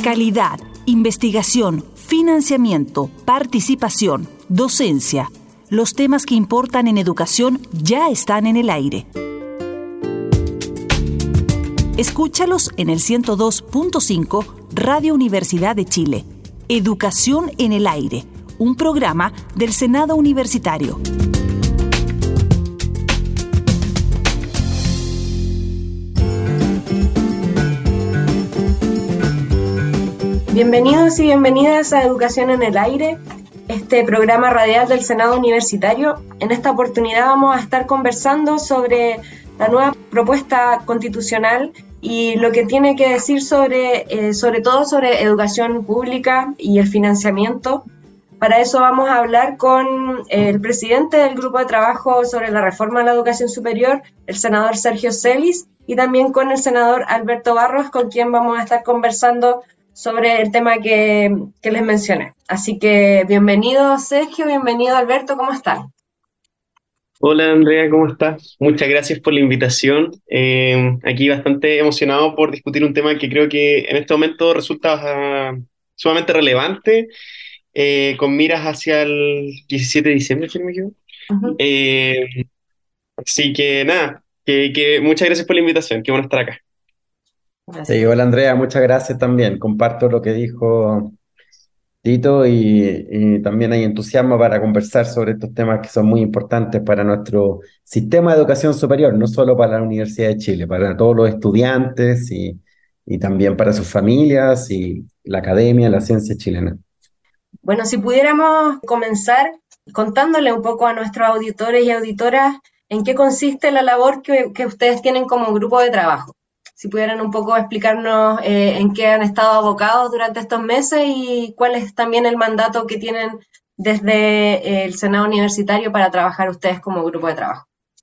Calidad, investigación, financiamiento, participación, docencia. Los temas que importan en educación ya están en el aire. Escúchalos en el 102.5 Radio Universidad de Chile. Educación en el aire, un programa del Senado Universitario. Bienvenidos y bienvenidas a Educación en el Aire, este programa radial del Senado Universitario. En esta oportunidad vamos a estar conversando sobre la nueva propuesta constitucional y lo que tiene que decir sobre todo sobre educación pública y el financiamiento. Para eso vamos a hablar con el presidente del Grupo de Trabajo sobre la Reforma de la Educación Superior, el senador Sergio Celis, y también con el senador Alberto Barros, con quien vamos a estar conversando sobre el tema que les mencioné. Así que bienvenido Sergio, bienvenido Alberto, ¿cómo están? Hola Andrea, ¿cómo estás? Muchas gracias por la invitación. Aquí bastante emocionado por discutir un tema que creo que en este momento resulta sumamente relevante, con miras hacia el 17 de diciembre, si no me equivoco. Uh-huh. Así que nada, que muchas gracias por la invitación, qué bueno estar acá. Sí, hola Andrea, muchas gracias también. Comparto lo que dijo Tito y también hay entusiasmo para conversar sobre estos temas que son muy importantes para nuestro sistema de educación superior, no solo para la Universidad de Chile, para todos los estudiantes y también para sus familias y la academia, la ciencia chilena. Bueno, si pudiéramos comenzar contándole un poco a nuestros auditores y auditoras en qué consiste la labor que ustedes tienen como grupo de trabajo. Si pudieran un poco explicarnos en qué han estado abocados durante estos meses y cuál es también el mandato que tienen desde el Senado Universitario para trabajar ustedes como grupo de trabajo.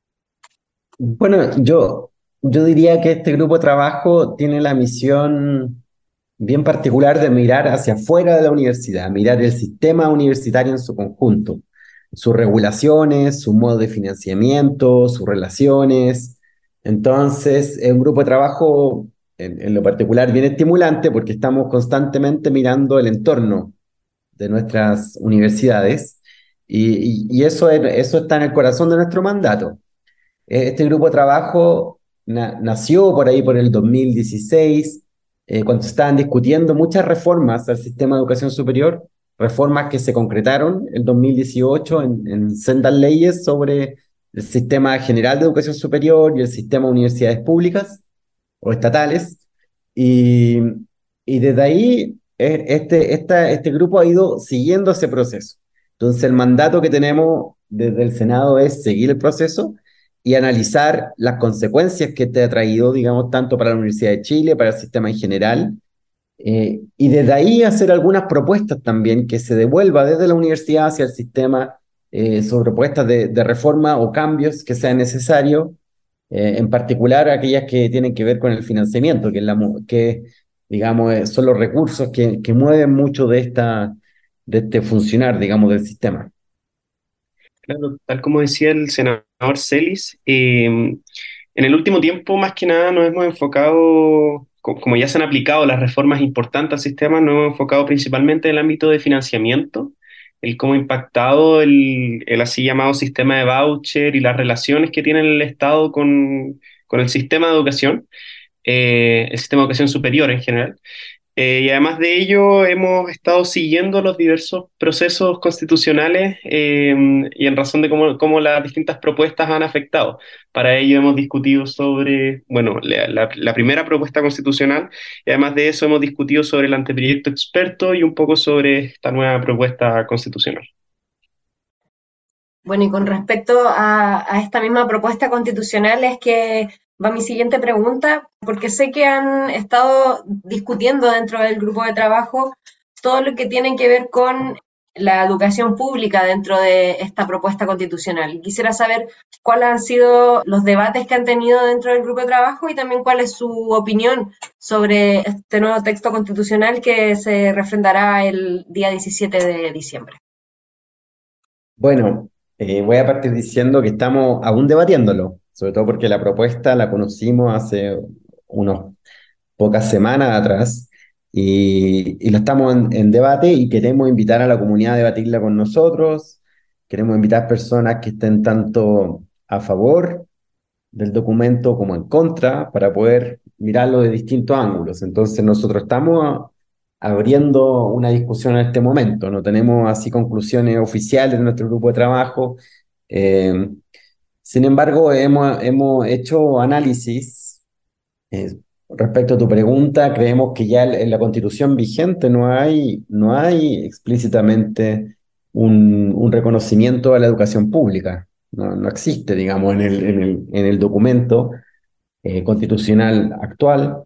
Bueno, yo diría que este grupo de trabajo tiene la misión bien particular de mirar hacia afuera de la universidad, mirar el sistema universitario en su conjunto, sus regulaciones, su modo de financiamiento, sus relaciones. Entonces, es un grupo de trabajo en lo particular bien estimulante porque estamos constantemente mirando el entorno de nuestras universidades y eso está en el corazón de nuestro mandato. Este grupo de trabajo nació por ahí por el 2016, cuando se estaban discutiendo muchas reformas al sistema de educación superior, reformas que se concretaron en 2018 en sendas leyes sobre el sistema general de educación superior y el sistema de universidades públicas o estatales. Y, y desde ahí este grupo ha ido siguiendo ese proceso. Entonces el mandato que tenemos desde el Senado es seguir el proceso y analizar las consecuencias que te ha traído, digamos, tanto para la Universidad de Chile, para el sistema en general, y desde ahí hacer algunas propuestas también que se devuelva desde la universidad hacia el sistema, sobre propuestas de reforma o cambios que sean necesarios, en particular aquellas que tienen que ver con el financiamiento, digamos, son los recursos que mueven mucho de este funcionar, digamos, del sistema. Claro, tal como decía el senador Celis, en el último tiempo más que nada nos hemos enfocado, como ya se han aplicado las reformas importantes al sistema, nos hemos enfocado principalmente en el ámbito de financiamiento, el cómo ha impactado el así llamado sistema de voucher y las relaciones que tiene el Estado con el sistema de educación, el sistema de educación superior en general. Y además de ello, hemos estado siguiendo los diversos procesos constitucionales y en razón de cómo las distintas propuestas han afectado. Para ello hemos discutido sobre, bueno, la primera propuesta constitucional y además de eso hemos discutido sobre el anteproyecto experto y un poco sobre esta nueva propuesta constitucional. Bueno, y con respecto a esta misma propuesta constitucional es que va mi siguiente pregunta, porque sé que han estado discutiendo dentro del grupo de trabajo todo lo que tiene que ver con la educación pública dentro de esta propuesta constitucional. Y quisiera saber cuáles han sido los debates que han tenido dentro del grupo de trabajo y también cuál es su opinión sobre este nuevo texto constitucional que se refrendará el día 17 de diciembre. Bueno, voy a partir diciendo que estamos aún debatiéndolo, sobre todo porque la propuesta la conocimos hace unas pocas semanas atrás, y lo estamos en debate y queremos invitar a la comunidad a debatirla con nosotros. Queremos invitar personas que estén tanto a favor del documento como en contra para poder mirarlo de distintos ángulos. Entonces nosotros estamos abriendo una discusión en este momento. No tenemos así conclusiones oficiales de nuestro grupo de trabajo. Eh, Sin embargo, hemos hecho análisis respecto a tu pregunta. Creemos que ya en la Constitución vigente no hay explícitamente un reconocimiento a la educación pública. No existe, digamos, en el documento constitucional actual.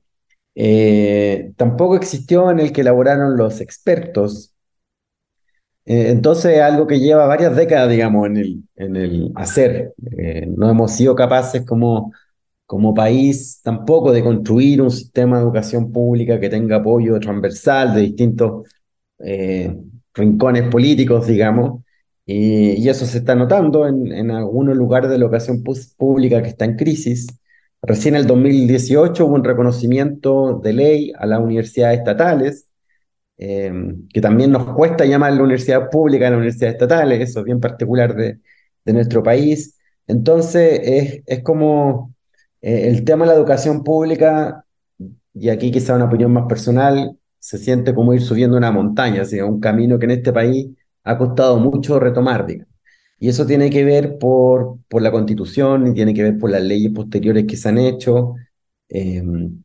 Tampoco existió en el que elaboraron los expertos. Entonces, algo que lleva varias décadas, digamos, en el hacer. No hemos sido capaces como país tampoco de construir un sistema de educación pública que tenga apoyo transversal de distintos eh, rincones políticos, digamos, y eso se está notando en algunos lugares de la educación pública que está en crisis. Recién en el 2018 hubo un reconocimiento de ley a las universidades estatales, eh, que también nos cuesta llamar la universidad pública a la universidad estatales, eso es bien particular de nuestro país. Entonces, es como el tema de la educación pública, y aquí quizá una opinión más personal, se siente como ir subiendo una montaña, así, un camino que en este país ha costado mucho retomar, digamos. Y eso tiene que ver por la Constitución y tiene que ver por las leyes posteriores que se han hecho. Eh,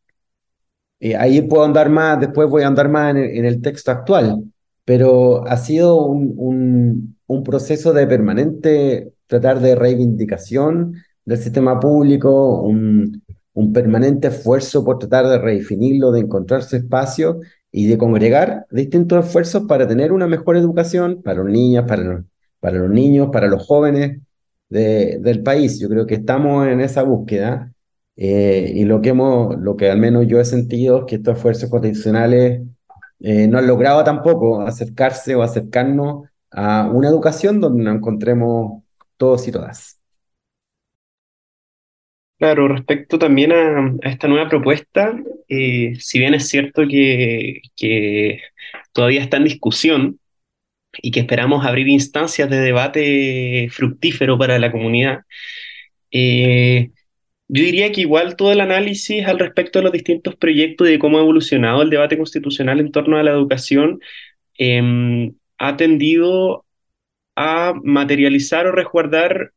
Ahí puedo andar más, después voy a andar más en el texto actual, pero ha sido un proceso de permanente tratar de reivindicación del sistema público, un permanente esfuerzo por tratar de redefinirlo, de encontrar su espacio y de congregar distintos esfuerzos para tener una mejor educación para los niños, para los niños, para los jóvenes del país. Yo creo que estamos en esa búsqueda. Y lo que al menos yo he sentido es que estos esfuerzos constitucionales no han logrado tampoco acercarse o acercarnos a una educación donde nos encontremos todos y todas. Claro, respecto también a esta nueva propuesta, si bien es cierto que todavía está en discusión y que esperamos abrir instancias de debate fructífero para la comunidad, eh, yo diría que igual todo el análisis al respecto de los distintos proyectos y de cómo ha evolucionado el debate constitucional en torno a la educación ha tendido a materializar o resguardar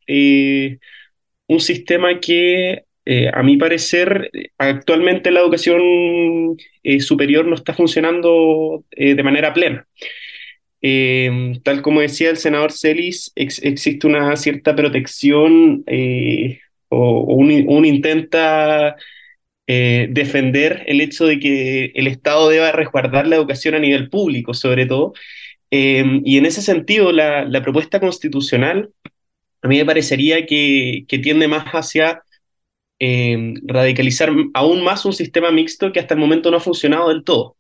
un sistema que, a mi parecer, actualmente la educación superior no está funcionando de manera plena. Tal como decía el senador Celis, existe una cierta protección o un intenta defender el hecho de que el Estado deba resguardar la educación a nivel público, sobre todo. Y en ese sentido, la propuesta constitucional a mí me parecería que tiende más hacia radicalizar aún más un sistema mixto que hasta el momento no ha funcionado del todo.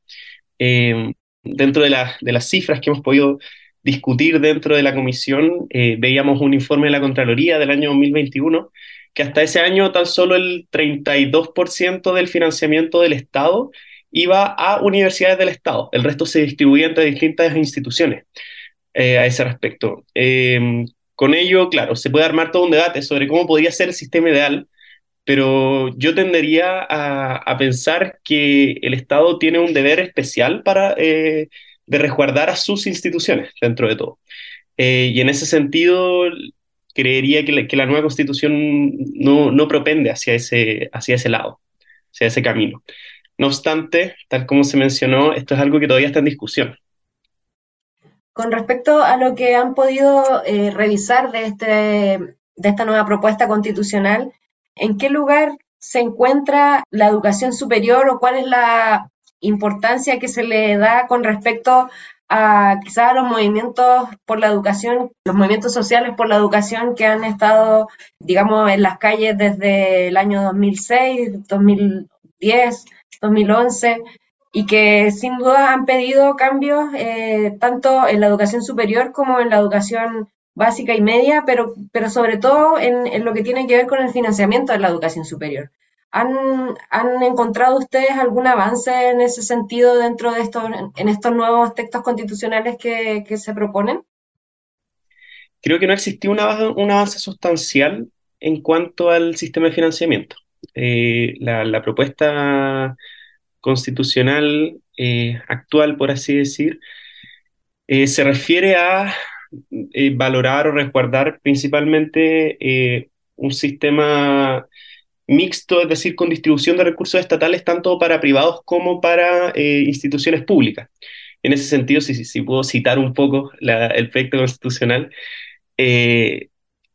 Dentro de las cifras que hemos podido discutir dentro de la comisión, veíamos un informe de la Contraloría del año 2021 que hasta ese año tan solo el 32% del financiamiento del Estado iba a universidades del Estado, el resto se distribuía entre distintas instituciones a ese respecto. Con ello, claro, se puede armar todo un debate sobre cómo podría ser el sistema ideal, pero yo tendería a pensar que el Estado tiene un deber especial de resguardar a sus instituciones dentro de todo. Y en ese sentido, creería que la nueva Constitución no propende hacia ese lado, hacia ese camino. No obstante, tal como se mencionó, esto es algo que todavía está en discusión. Con respecto a lo que han podido revisar de esta nueva propuesta constitucional, ¿en qué lugar se encuentra la educación superior o cuál es la importancia que se le da con respecto a quizás a los movimientos por la educación, los movimientos sociales por la educación que han estado, digamos, en las calles desde el año 2006, 2010, 2011? Y que sin duda han pedido cambios tanto en la educación superior como en la educación básica y media, pero sobre todo en lo que tiene que ver con el financiamiento de la educación superior. ¿Han encontrado ustedes algún avance en ese sentido dentro de en estos nuevos textos constitucionales que se proponen? Creo que no existió un avance sustancial en cuanto al sistema de financiamiento. La propuesta constitucional actual, por así decir, se refiere a valorar o resguardar principalmente un sistema mixto, es decir, con distribución de recursos estatales tanto para privados como para instituciones públicas. En ese sentido, si puedo citar un poco el proyecto constitucional, eh,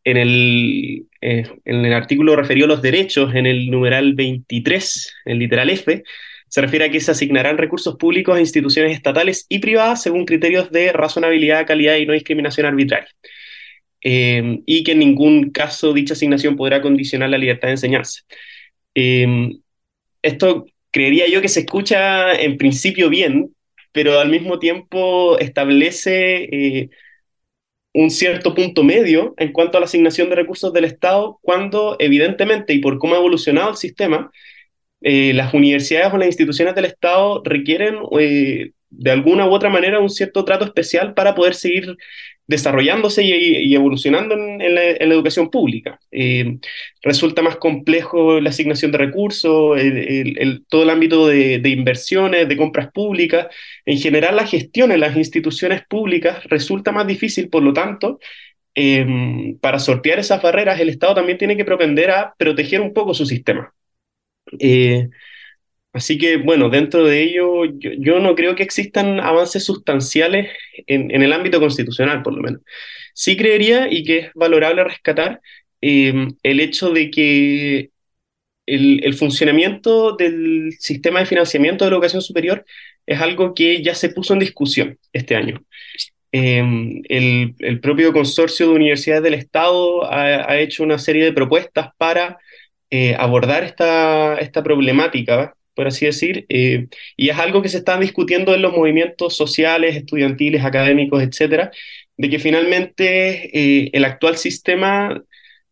en el artículo referido a los derechos, en el numeral 23, el literal F, se refiere a que se asignarán recursos públicos a instituciones estatales y privadas según criterios de razonabilidad, calidad y no discriminación arbitraria. Y que en ningún caso dicha asignación podrá condicionar la libertad de enseñanza. Eh, Esto creería yo que se escucha en principio bien, pero al mismo tiempo establece un cierto punto medio en cuanto a la asignación de recursos del Estado, cuando evidentemente y por cómo ha evolucionado el sistema, las universidades o las instituciones del Estado requieren de alguna u otra manera un cierto trato especial para poder seguir desarrollándose y evolucionando en la educación pública. Resulta más complejo la asignación de recursos, todo el ámbito de inversiones, de compras públicas. En general, la gestión en las instituciones públicas resulta más difícil, por lo tanto, para sortear esas barreras, el Estado también tiene que propender a proteger un poco su sistema. Eh, Así que, bueno, dentro de ello, yo no creo que existan avances sustanciales en el ámbito constitucional, por lo menos. Sí creería, y que es valorable rescatar, el hecho de que el funcionamiento del sistema de financiamiento de la educación superior es algo que ya se puso en discusión este año. El propio consorcio de universidades del Estado ha hecho una serie de propuestas para abordar esta problemática, por así decir, y es algo que se está discutiendo en los movimientos sociales, estudiantiles, académicos, etcétera, de que finalmente el actual sistema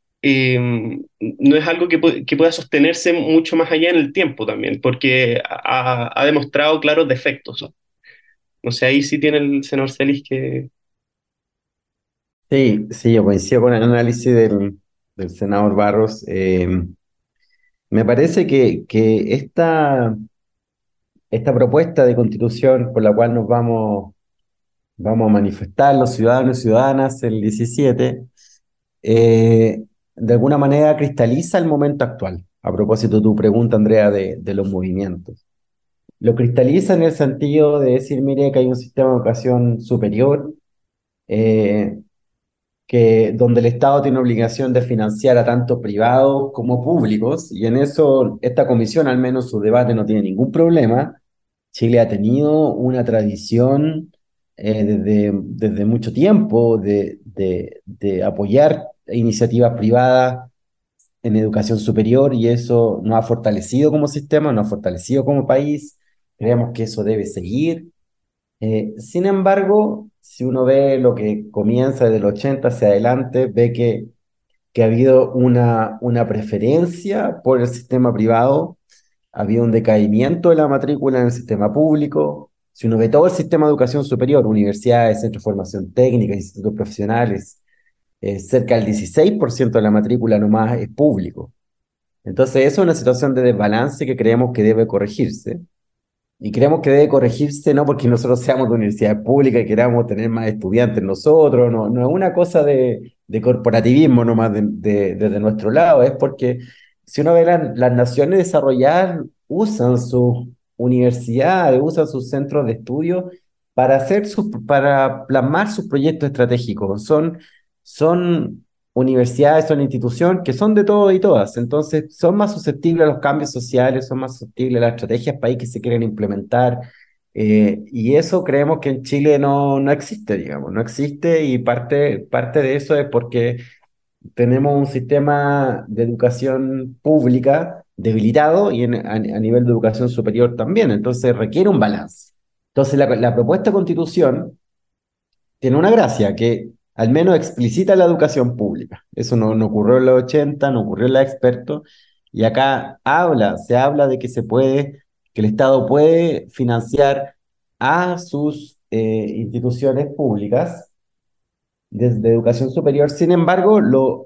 no es algo que pueda sostenerse mucho más allá en el tiempo también, porque ha demostrado claros defectos. No sé, ahí sí tiene el senador Celis que... Sí, sí, yo coincido con el análisis del senador Barros. Me parece que esta propuesta de constitución por la cual vamos a manifestar los ciudadanos y ciudadanas el 17, eh, de alguna manera cristaliza el momento actual. A propósito de tu pregunta, Andrea, de los movimientos. Lo cristaliza en el sentido de decir, mire, que hay un sistema de educación superior, eh, donde el Estado tiene obligación de financiar a tanto privados como públicos, y en eso esta comisión, al menos su debate, no tiene ningún problema. Chile ha tenido una tradición desde mucho tiempo de apoyar iniciativas privadas en educación superior, y eso nos ha fortalecido como sistema, nos ha fortalecido como país. Creemos que eso debe seguir. Sin embargo, si uno ve lo que comienza desde el 80 hacia adelante, ve que ha habido una preferencia por el sistema privado, ha habido un decaimiento de la matrícula en el sistema público. Si uno ve todo el sistema de educación superior, universidades, centros de formación técnica, institutos profesionales, cerca del 16% de la matrícula nomás es público. Entonces, eso es una situación de desbalance que creemos que debe corregirse. Y creemos que debe corregirse no porque nosotros seamos de universidad pública y queramos tener más estudiantes nosotros, no, no es una cosa de corporativismo nomás desde nuestro lado, es porque si uno ve las naciones desarrolladas usan sus universidades, usan sus centros de estudio para plasmar sus proyectos estratégicos. Son universidades, son instituciones que son de todo y todas, entonces son más susceptibles a los cambios sociales, son más susceptibles a las estrategias país que se quieren implementar, y eso creemos que en Chile no existe, digamos, no existe, y parte de eso es porque tenemos un sistema de educación pública debilitado y a nivel de educación superior también, entonces requiere un balance. Entonces la propuesta de constitución tiene una gracia que al menos explicita la educación pública. Eso no ocurrió en los 80, no ocurrió en la expertos, Y acá se habla de que que el Estado puede financiar a sus instituciones públicas de educación superior. Sin embargo,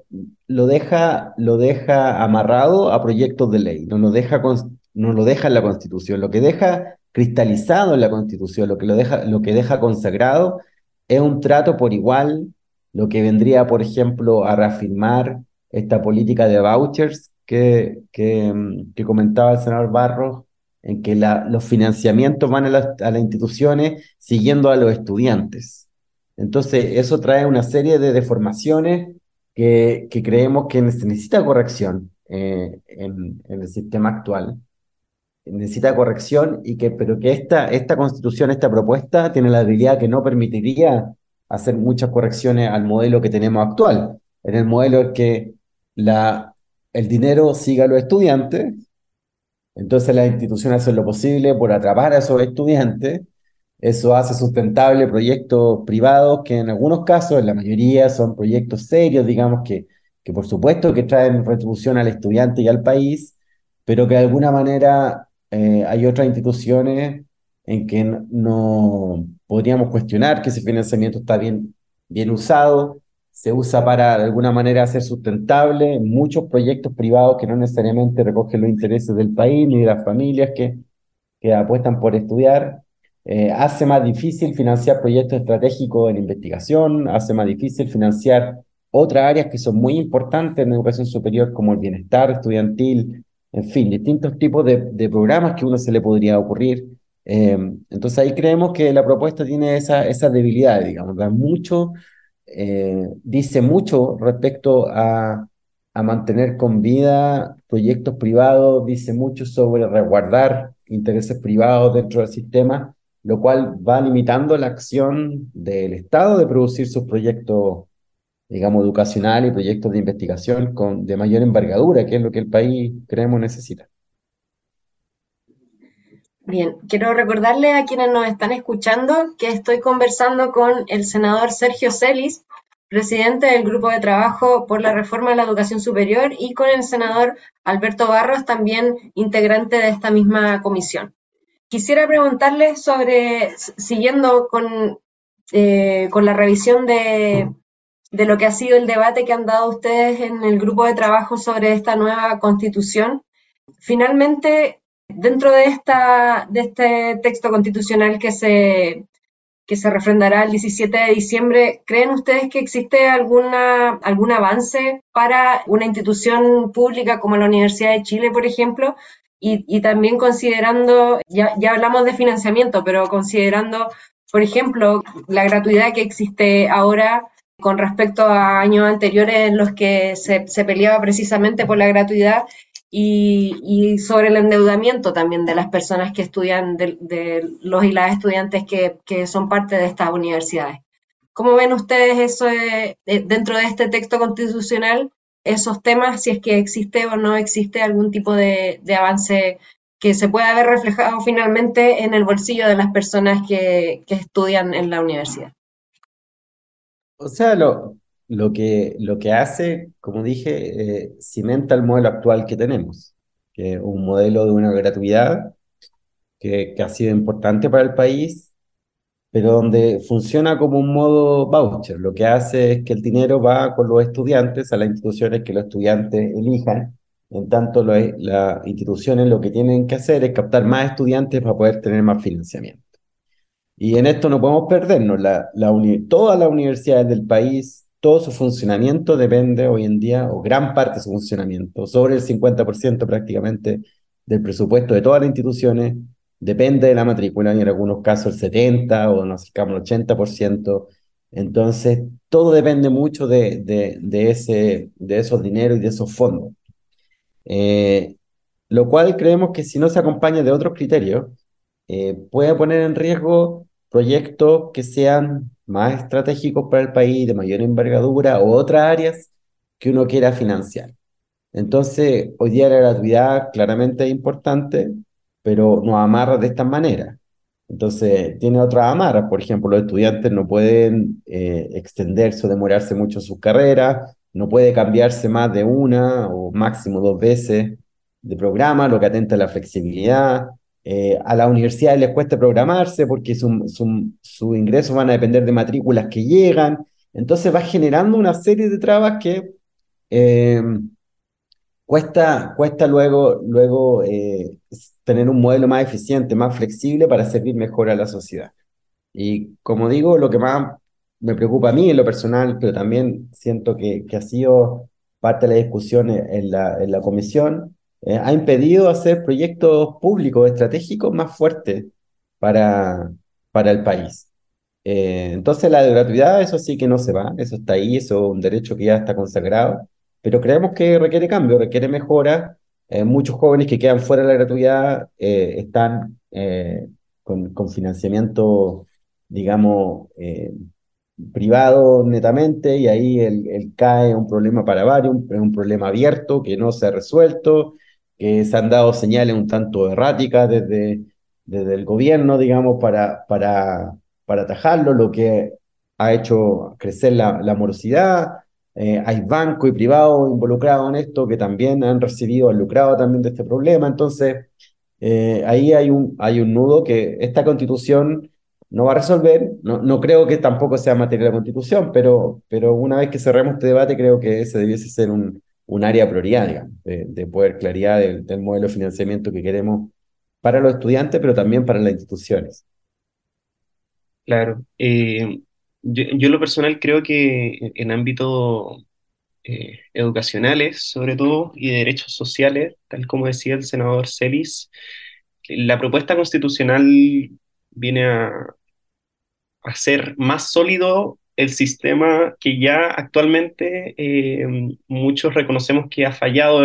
lo deja amarrado a proyectos de ley, no lo deja en la Constitución. Lo que deja cristalizado en la Constitución, lo que deja consagrado es un trato por igual, lo que vendría, por ejemplo, a reafirmar esta política de vouchers que comentaba el senador Barros, en que los financiamientos van a las instituciones siguiendo a los estudiantes. Entonces, eso trae una serie de deformaciones que creemos que se necesita corrección en el sistema actual. Necesita corrección, pero que esta constitución, esta propuesta, tiene la habilidad que no permitiría hacer muchas correcciones al modelo que tenemos actual. En el modelo en que el dinero siga a los estudiantes, entonces las instituciones hacen lo posible por atrapar a esos estudiantes. Eso hace sustentable proyectos privados que en algunos casos, en la mayoría, son proyectos serios, digamos, que por supuesto que traen retribución al estudiante y al país, pero que de alguna manera hay otras instituciones en que no podríamos cuestionar que ese financiamiento está bien usado, se usa para de alguna manera hacer sustentable muchos proyectos privados que no necesariamente recogen los intereses del país ni de las familias que apuestan por estudiar. Hace más difícil financiar proyectos estratégicos en investigación, hace más difícil financiar otras áreas que son muy importantes en educación superior, como el bienestar estudiantil, en fin, distintos tipos de programas que uno se le podría ocurrir. Entonces ahí creemos que la propuesta tiene esa debilidad, digamos, dice mucho respecto a mantener con vida proyectos privados, dice mucho sobre resguardar intereses privados dentro del sistema, lo cual va limitando la acción del Estado de producir sus proyectos, digamos, educacionales y proyectos de investigación de mayor envergadura, que es lo que el país, creemos, necesita. Bien, quiero recordarle a quienes nos están escuchando que estoy conversando con el senador Sergio Celis, presidente del Grupo de Trabajo por la Reforma de la Educación Superior, y con el senador Alberto Barros, también integrante de esta misma comisión. Quisiera preguntarle siguiendo con la revisión de lo que ha sido el debate que han dado ustedes en el grupo de trabajo sobre esta nueva constitución. Finalmente, dentro de este texto constitucional que se refrendará el 17 de diciembre, ¿creen ustedes que existe algún avance para una institución pública como la Universidad de Chile, por ejemplo? Y también considerando, ya hablamos de financiamiento, pero considerando, por ejemplo, la gratuidad que existe ahora con respecto a años anteriores en los que se peleaba precisamente por la gratuidad, y sobre el endeudamiento también de las personas que estudian, de los y las estudiantes que son parte de estas universidades. ¿Cómo ven ustedes eso dentro de este texto constitucional, esos temas, si es que existe o no existe algún tipo de avance que se pueda ver reflejado finalmente en el bolsillo de las personas que estudian en la universidad? O sea, lo que hace, como dije, cimenta el modelo actual que tenemos, que es un modelo de una gratuidad que ha sido importante para el país, pero donde funciona como un modo voucher. Lo que hace es que el dinero va con los estudiantes a las instituciones que los estudiantes elijan. En tanto, las instituciones lo que tienen que hacer es captar más estudiantes para poder tener más financiamiento. Y en esto no podemos perdernos. Todas las universidades del país, todo su funcionamiento depende hoy en día, o gran parte de su funcionamiento, sobre el 50% prácticamente del presupuesto de todas las instituciones, depende de la matrícula, y en algunos casos el 70% o nos acercamos al 80%. Entonces, todo depende mucho de esos dineros y de esos fondos. Eh, lo cual creemos que si no se acompaña de otros criterios, puede poner en riesgo proyectos que sean más estratégicos para el país, de mayor envergadura, o otras áreas que uno quiera financiar. Entonces, hoy día la gratuidad claramente es importante, pero nos amarra de esta manera. Entonces, tiene otras amarras. Por ejemplo, los estudiantes no pueden extenderse o demorarse mucho en sus carreras, no puede cambiarse más de una o máximo dos veces de programa, lo que atenta a la flexibilidad. A las universidades les cuesta programarse porque sus ingresos van a depender de matrículas que llegan. Entonces va generando una serie de trabas que eh, cuesta luego tener un modelo más eficiente, más flexible para servir mejor a la sociedad. Y como digo, lo que más me preocupa a mí en lo personal, pero también siento que ha sido parte de la discusión en la comisión, ha impedido hacer proyectos públicos estratégicos más fuertes para, para el país. Entonces la gratuidad, eso sí que no se va, eso está ahí, eso es un derecho que ya está consagrado, pero creemos que requiere cambio, requiere mejora. Muchos jóvenes que quedan fuera de la gratuidad están con financiamiento, digamos, privado netamente, y ahí el CAE es un problema para varios, es un problema abierto que no se ha resuelto, que se han dado señales un tanto erráticas desde el gobierno, digamos, para atajarlo, lo que ha hecho crecer la morosidad. Hay bancos y privados involucrados en esto que también han recibido, han lucrado también de este problema. Entonces, ahí hay un nudo que esta constitución no va a resolver. No, no creo que tampoco sea materia de la constitución, pero una vez que cerremos este debate, creo que ese debiese ser un área de prioridad, digamos, de poder claridad del modelo de financiamiento que queremos para los estudiantes, pero también para las instituciones. Claro. Yo en lo personal creo que en ámbitos educacionales, sobre todo, y de derechos sociales, tal como decía el senador Celis, la propuesta constitucional viene a hacer más sólido el sistema que ya actualmente muchos reconocemos que ha fallado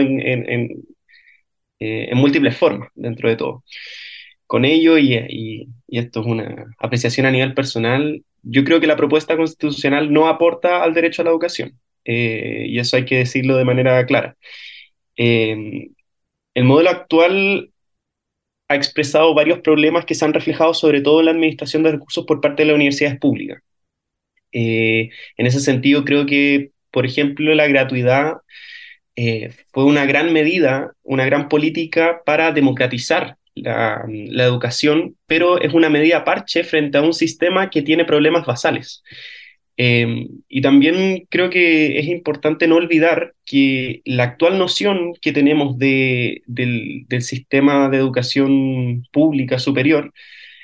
en múltiples formas dentro de todo. Con ello, y esto es una apreciación a nivel personal, yo creo que la propuesta constitucional no aporta al derecho a la educación, y eso hay que decirlo de manera clara. Eh, el modelo actual ha expresado varios problemas que se han reflejado sobre todo en la administración de recursos por parte de las universidades públicas. En ese sentido, creo que, por ejemplo, la gratuidad fue una gran medida, una gran política para democratizar la educación, pero es una medida parche frente a un sistema que tiene problemas basales. Y también creo que es importante no olvidar que la actual noción que tenemos del sistema de educación pública superior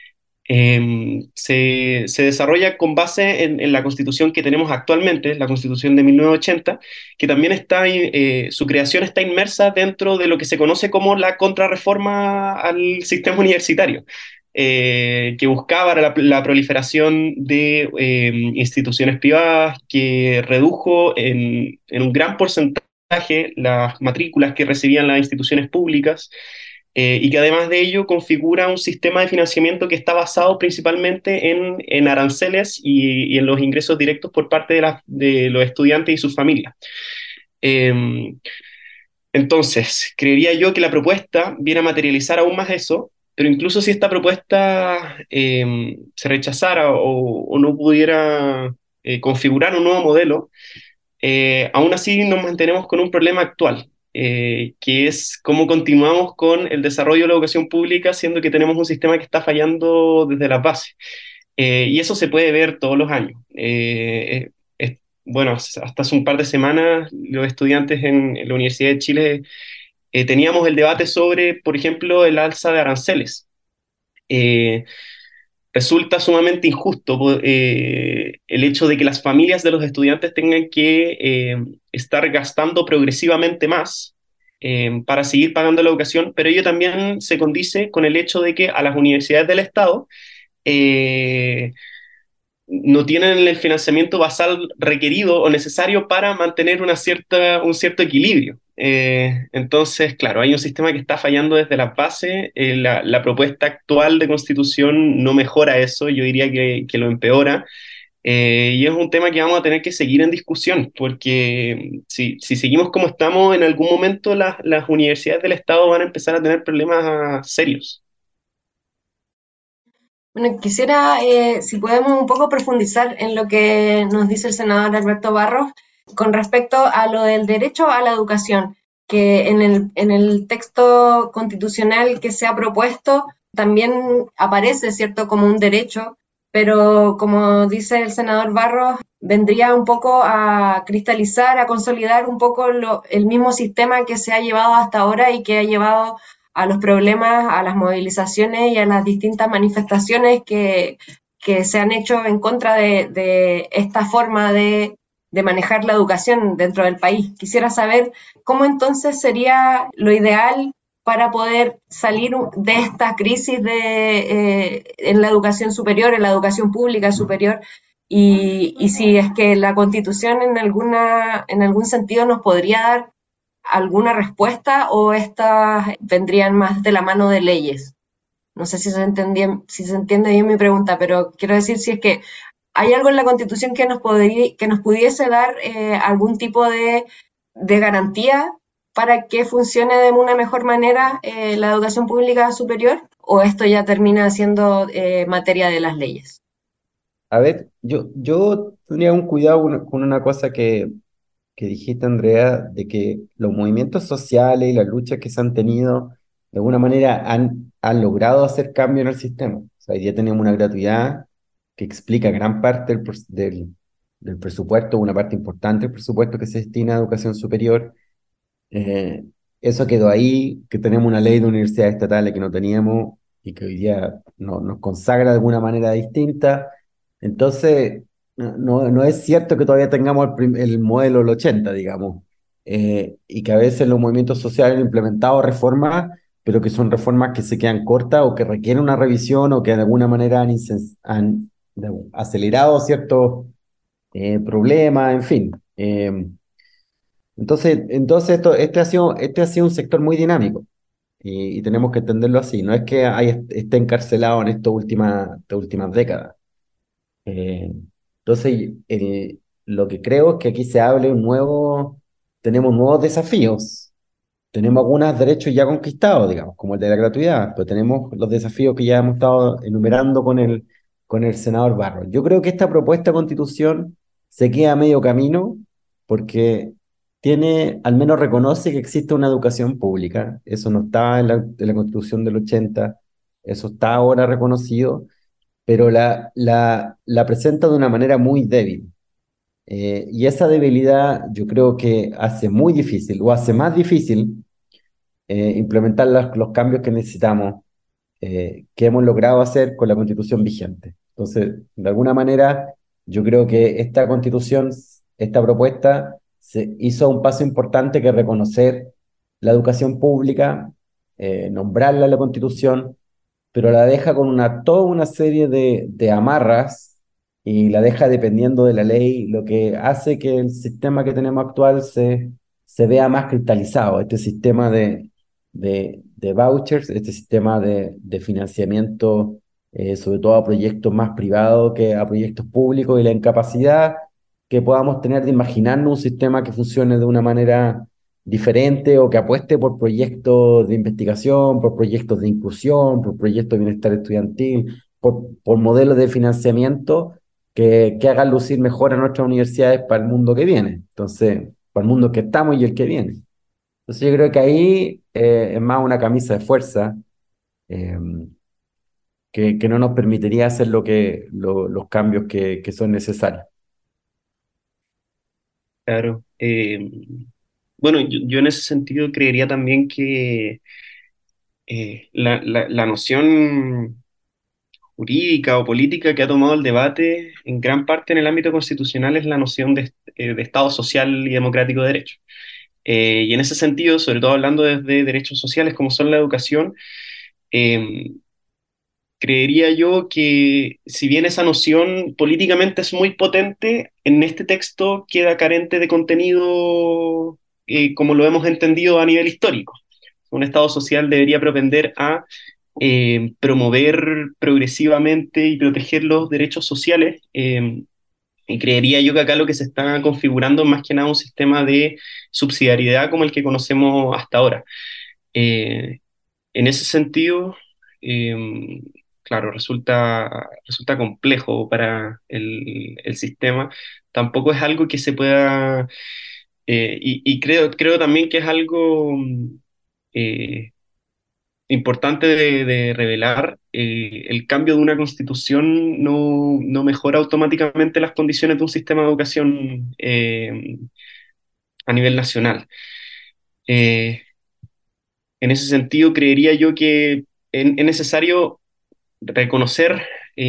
se desarrolla con base en la constitución que tenemos actualmente, la constitución de 1980, que también su creación está inmersa dentro de lo que se conoce como la contrarreforma al sistema universitario, que buscaba la proliferación de instituciones privadas, que redujo en un gran porcentaje las matrículas que recibían las instituciones públicas, y que además de ello configura un sistema de financiamiento que está basado principalmente en aranceles y en los ingresos directos por parte de los estudiantes y sus familias. Eh, entonces, creería yo que la propuesta viene a materializar aún más eso, pero incluso si esta propuesta se rechazara o no pudiera configurar un nuevo modelo, aún así nos mantenemos con un problema actual, que es cómo continuamos con el desarrollo de la educación pública, siendo que tenemos un sistema que está fallando desde las bases. Y eso se puede ver todos los años. Bueno, hasta hace un par de semanas los estudiantes en la Universidad de Chile teníamos el debate sobre, por ejemplo, el alza de aranceles. Eh, Resulta sumamente injusto el hecho de que las familias de los estudiantes tengan que estar gastando progresivamente más para seguir pagando la educación, pero ello también se condice con el hecho de que a las universidades del Estado eh, no tienen el financiamiento basal requerido o necesario para mantener un cierto equilibrio. Entonces, claro, hay un sistema que está fallando desde las bases. La propuesta actual de constitución no mejora eso, yo diría que lo empeora. Y es un tema que vamos a tener que seguir en discusión, porque si seguimos como estamos, en algún momento las universidades del Estado van a empezar a tener problemas serios. Bueno, quisiera, si podemos, un poco profundizar en lo que nos dice el senador Alberto Barros con respecto a lo del derecho a la educación. que en el texto constitucional que se ha propuesto también aparece, ¿cierto?, como un derecho, pero como dice el senador Barros, vendría un poco a cristalizar, a consolidar un poco el mismo sistema que se ha llevado hasta ahora y que ha llevado a los problemas, a las movilizaciones y a las distintas manifestaciones que se han hecho en contra de esta forma de manejar la educación dentro del país. Quisiera saber cómo entonces sería lo ideal para poder salir de esta crisis en la educación superior, en la educación pública superior, y si es que la Constitución en algún sentido nos podría dar alguna respuesta o estas vendrían más de la mano de leyes. No sé si se entiende bien mi pregunta, pero quiero decir si es que hay algo en la Constitución que nos pudiese dar algún tipo de garantía para que funcione de una mejor manera la educación pública superior, o esto ya termina siendo materia de las leyes. A ver, yo tendría un cuidado con una cosa que dijiste, Andrea, de que los movimientos sociales y las luchas que se han tenido, de alguna manera han logrado hacer cambio en el sistema. O sea, hoy día tenemos una gratuidad que explica gran parte del presupuesto, una parte importante del presupuesto que se destina a educación superior. Eh, Eso quedó ahí, que tenemos una ley de universidades estatales que no teníamos y que hoy día nos consagra de alguna manera distinta. Entonces, no es cierto que todavía tengamos el modelo del 80, digamos, y que a veces los movimientos sociales han implementado reformas, pero que son reformas que se quedan cortas o que requieren una revisión o que de alguna manera han acelerado ciertos problemas, en fin. Este ha sido un sector muy dinámico y tenemos que entenderlo así. No es que esté encarcelado en estas últimas décadas. Eh, entonces, lo que creo es que aquí se hable tenemos nuevos desafíos. Tenemos algunos derechos ya conquistados, digamos, como el de la gratuidad, pero tenemos los desafíos que ya hemos estado enumerando con el senador Barros. Yo creo que esta propuesta de constitución se queda a medio camino porque al menos reconoce que existe una educación pública. Eso no estaba en la constitución del 80, eso está ahora reconocido, pero la presenta de una manera muy débil. Y esa debilidad yo creo que hace muy difícil, o hace más difícil, implementar los cambios que necesitamos, que hemos logrado hacer con la constitución vigente. Entonces, de alguna manera, yo creo que esta constitución, esta propuesta, se hizo un paso importante que reconocer la educación pública, nombrarla en la constitución, pero la deja con toda una serie de amarras y la deja dependiendo de la ley, lo que hace que el sistema que tenemos actual se vea más cristalizado, este sistema de vouchers, este sistema de financiamiento, sobre todo a proyectos más privados que a proyectos públicos, y la incapacidad que podamos tener de imaginarnos un sistema que funcione de una manera diferente o que apueste por proyectos de investigación, por proyectos de inclusión, por proyectos de bienestar estudiantil, por modelos de financiamiento que hagan lucir mejor a nuestras universidades para el mundo que viene. Entonces, para el mundo que estamos y el que viene. Entonces, yo creo que ahí es más una camisa de fuerza eh, que no nos permitiría hacer los cambios que son necesarios. Claro. Bueno, yo en ese sentido creería también que la noción jurídica o política que ha tomado el debate en gran parte en el ámbito constitucional es la noción de Estado social y democrático de derecho. Y en ese sentido, sobre todo hablando desde derechos sociales como son la educación, eh, creería yo que si bien esa noción políticamente es muy potente, en este texto queda carente de contenido como lo hemos entendido a nivel histórico. Un Estado social debería propender a promover progresivamente y proteger los derechos sociales. Y creería yo que acá lo que se está configurando es más que nada un sistema de subsidiariedad como el que conocemos hasta ahora. Eh, en ese sentido, eh, claro, resulta complejo para el sistema. Tampoco es algo que se pueda Y creo también que es algo eh, importante de revelar. El cambio de una constitución no mejora automáticamente las condiciones de un sistema de educación a nivel nacional. Eh, en ese sentido, creería yo que es necesario reconocer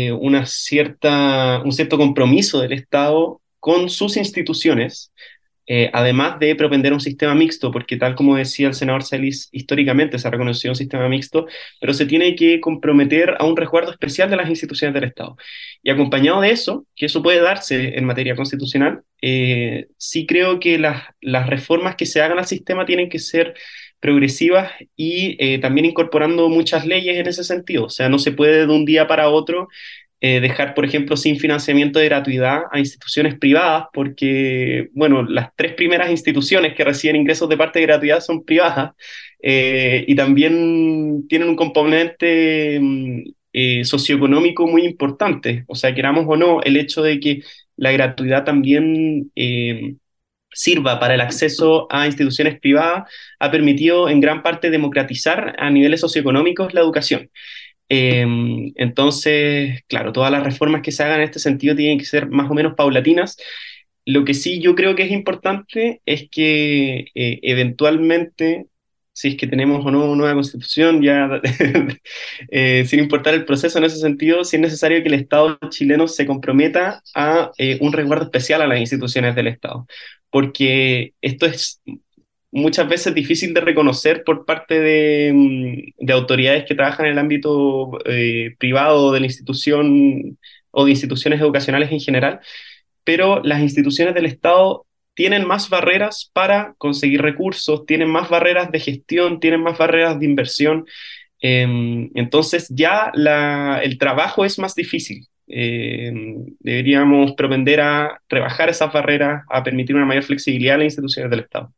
un cierto compromiso del Estado con sus instituciones, además de propender un sistema mixto, porque tal como decía el senador Celis, históricamente se ha reconocido un sistema mixto, pero se tiene que comprometer a un resguardo especial de las instituciones del Estado. Y acompañado de eso, que eso puede darse en materia constitucional, sí creo que las reformas que se hagan al sistema tienen que ser progresivas y también incorporando muchas leyes en ese sentido. O sea, no se puede de un día para otro dejar, por ejemplo, sin financiamiento de gratuidad a instituciones privadas, porque, bueno, las tres primeras instituciones que reciben ingresos de parte de gratuidad son privadas y también tienen un componente socioeconómico muy importante. O sea, queramos o no, el hecho de que la gratuidad también sirva para el acceso a instituciones privadas ha permitido en gran parte democratizar a niveles socioeconómicos la educación. Entonces, claro, todas las reformas que se hagan en este sentido tienen que ser más o menos paulatinas. Lo que sí yo creo que es importante es que eventualmente, si es que tenemos o no una nueva constitución, ya sin importar el proceso en ese sentido, sí es necesario que el Estado chileno se comprometa a un resguardo especial a las instituciones del Estado, porque esto es muchas veces difícil de reconocer por parte de autoridades que trabajan en el ámbito privado de la institución o de instituciones educacionales en general, pero las instituciones del Estado tienen más barreras para conseguir recursos, tienen más barreras de gestión, tienen más barreras de inversión. Entonces ya el trabajo es más difícil. Deberíamos propender a rebajar esas barreras, a permitir una mayor flexibilidad a las instituciones del Estado.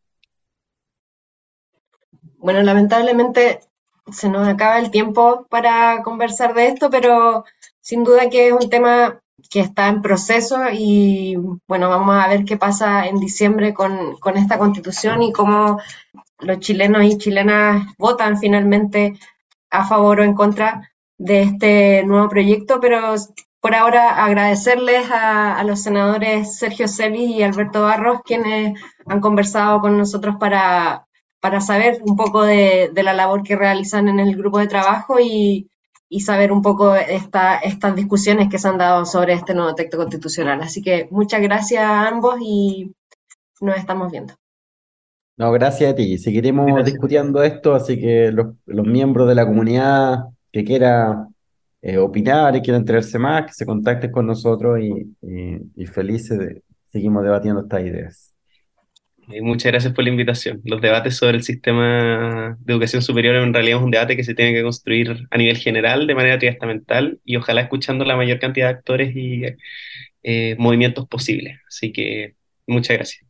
Bueno, lamentablemente se nos acaba el tiempo para conversar de esto, pero sin duda que es un tema que está en proceso y bueno, vamos a ver qué pasa en diciembre con esta constitución y cómo los chilenos y chilenas votan finalmente a favor o en contra de este nuevo proyecto, pero por ahora agradecerles a los senadores Sergio Celis y Alberto Barros, quienes han conversado con nosotros para saber un poco de la labor que realizan en el grupo de trabajo y saber un poco estas discusiones que se han dado sobre este nuevo texto constitucional. Así que muchas gracias a ambos y nos estamos viendo. No, gracias a ti. Seguiremos Gracias. discutiendo esto, así que los miembros de la comunidad que quiera opinar y quiera enterarse más, que se contacten con nosotros y felices seguimos debatiendo estas ideas. Muchas gracias por la invitación. Los debates sobre el sistema de educación superior en realidad es un debate que se tiene que construir a nivel general, de manera triestamental, y ojalá escuchando la mayor cantidad de actores y movimientos posibles. Así que muchas gracias.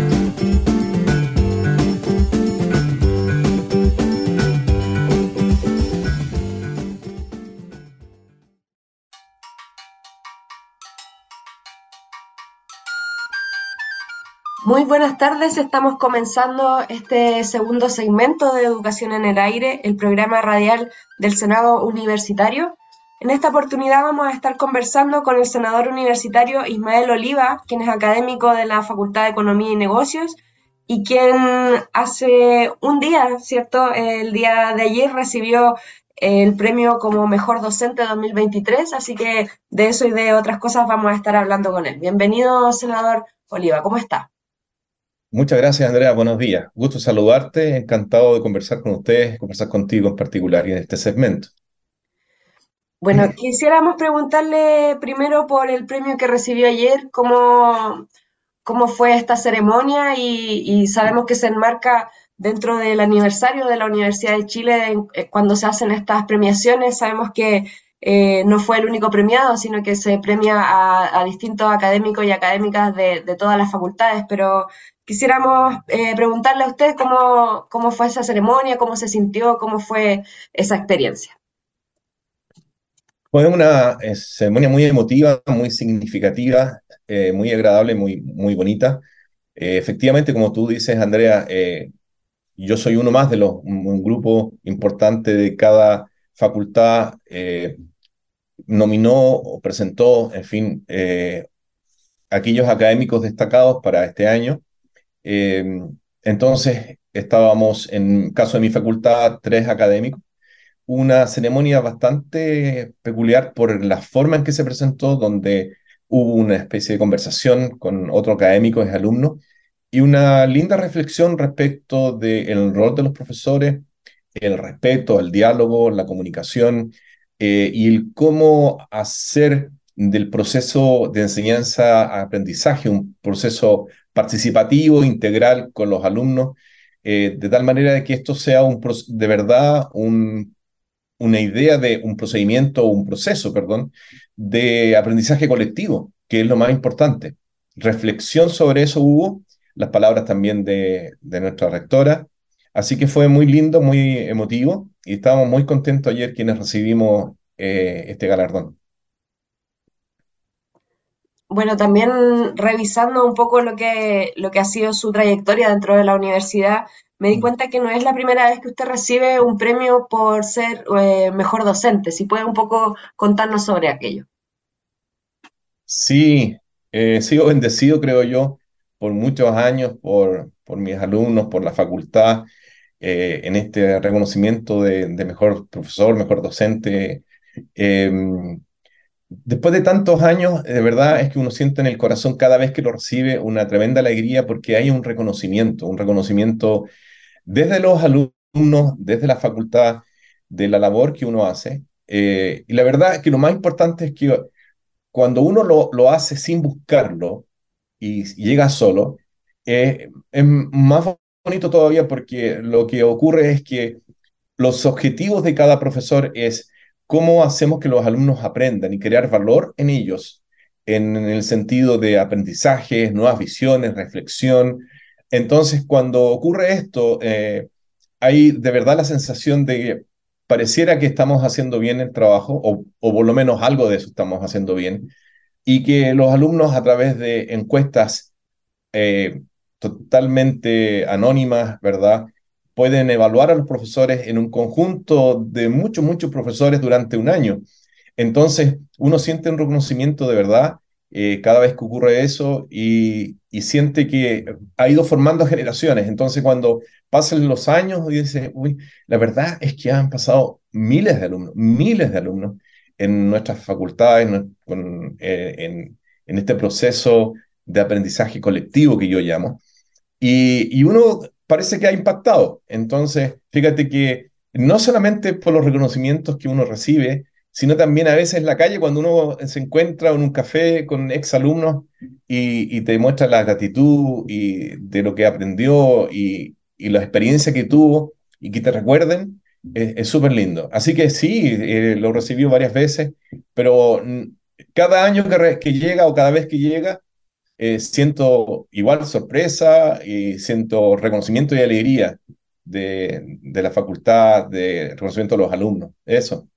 Muy buenas tardes, estamos comenzando este segundo segmento de Educación en el Aire, el programa radial del Senado Universitario. En esta oportunidad vamos a estar conversando con el senador universitario Ismael Oliva, quien es académico de la Facultad de Economía y Negocios y quien hace un día, ¿cierto? El día de ayer recibió el premio como mejor docente 2023, así que de eso y de otras cosas vamos a estar hablando con él. Bienvenido, senador Oliva, ¿cómo está? Muchas gracias, Andrea. Buenos días. Gusto saludarte. Encantado de conversar con ustedes, conversar contigo en particular y en este segmento. Bueno, quisiéramos preguntarle primero por el premio que recibió ayer, cómo fue esta ceremonia y sabemos que se enmarca dentro del aniversario de la Universidad de Chile cuando se hacen estas premiaciones. Sabemos que no fue el único premiado, sino que se premia a distintos académicos y académicas de todas las facultades, pero quisiéramos preguntarle a usted cómo fue esa ceremonia, cómo se sintió, cómo fue esa experiencia. Fue una ceremonia muy emotiva, muy significativa, muy agradable, muy bonita. Efectivamente, como tú dices, Andrea, yo soy uno más de un grupo importante de cada facultad nominó o presentó, en fin, aquellos académicos destacados para este año. Eh, entonces, estábamos, en caso de mi facultad, tres académicos. Una ceremonia bastante peculiar por la forma en que se presentó, donde hubo una especie de conversación con otro académico y alumnos, y una linda reflexión respecto del rol de los profesores, el respeto, el diálogo, la comunicación, y el cómo hacer del proceso de enseñanza-aprendizaje un proceso participativo, integral con los alumnos, de tal manera de que esto sea de verdad una idea de un procedimiento, un proceso, perdón, de aprendizaje colectivo, que es lo más importante. Reflexión sobre eso hubo, las palabras también de nuestra rectora, así que fue muy lindo, muy emotivo, y estábamos muy contentos ayer quienes recibimos este galardón. Bueno, también revisando un poco lo que ha sido su trayectoria dentro de la universidad, me di cuenta que no es la primera vez que usted recibe un premio por ser mejor docente. Si puede un poco contarnos sobre aquello. Sí, he sido bendecido, creo yo, por muchos años, por mis alumnos, por la facultad, en este reconocimiento de mejor profesor, mejor docente. Eh, Después de tantos años, de verdad es que uno siente en el corazón cada vez que lo recibe una tremenda alegría porque hay un reconocimiento desde los alumnos, desde la facultad, de la labor que uno hace. Y la verdad es que lo más importante es que cuando uno lo hace sin buscarlo y llega solo, es más bonito todavía porque lo que ocurre es que los objetivos de cada profesor es cómo hacemos que los alumnos aprendan y crear valor en ellos, en el sentido de aprendizaje, nuevas visiones, reflexión. Entonces, cuando ocurre esto, hay de verdad la sensación de que pareciera que estamos haciendo bien el trabajo, o por lo menos algo de eso estamos haciendo bien, y que los alumnos a través de encuestas eh, totalmente anónimas, ¿verdad? Pueden evaluar a los profesores en un conjunto de muchos, muchos profesores durante un año. Entonces, uno siente un reconocimiento de verdad cada vez que ocurre eso y siente que ha ido formando generaciones. Entonces, cuando pasan los años y dice, uy, la verdad es que han pasado miles de alumnos en nuestras facultades, en este proceso de aprendizaje colectivo que yo llamo, y uno parece que ha impactado. Entonces, fíjate que no solamente por los reconocimientos que uno recibe, sino también a veces en la calle cuando uno se encuentra en un café con exalumnos y te muestra la gratitud y de lo que aprendió y la experiencia que tuvo y que te recuerden, es súper lindo. Así que sí, lo recibí varias veces, pero cada año que llega o cada vez que llega, siento igual sorpresa y siento reconocimiento y alegría de la facultad, de reconocimiento de los alumnos. Eso.